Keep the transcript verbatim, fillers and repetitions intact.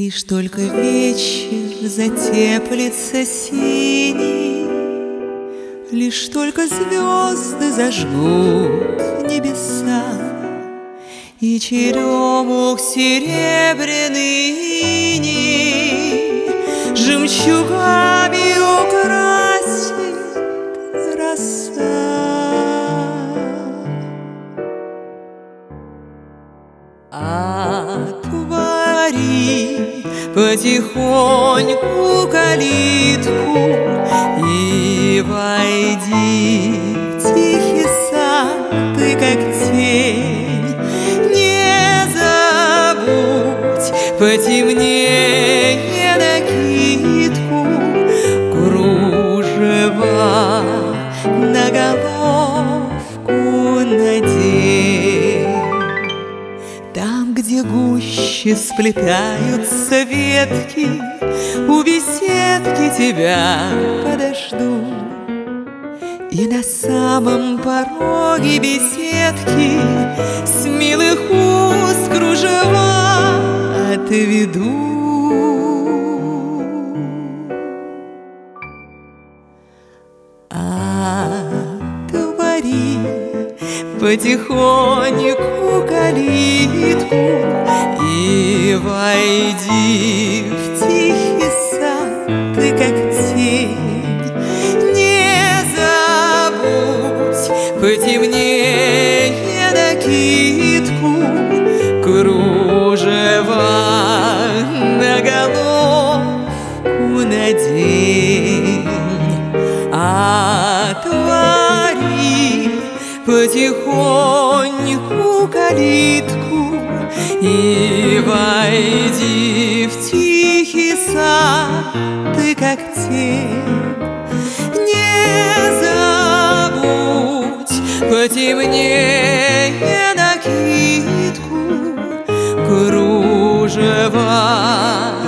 Лишь только вечер затеплится синий, лишь только звезды зажгут небеса, и черемух серебряный иней жемчугами украсит роса. Отвори потихоньку калитку и войди в тихий сад, ты как тень. Не забудь потемнее накидку, кружева на головку надень. Там, где гуще сплетаются ветки, у беседки тебя подожду. И на самом пороге беседки с милых уст кружева отведу. Отвори потихоньку калитку и войди в тихий сад, ты как тень. Не забудь потемнее накидку, кружева на головку надень. Отвори потихоньку калитку и войди в тихий сад, ты как тень. Не забудь потемнее накидку, кружева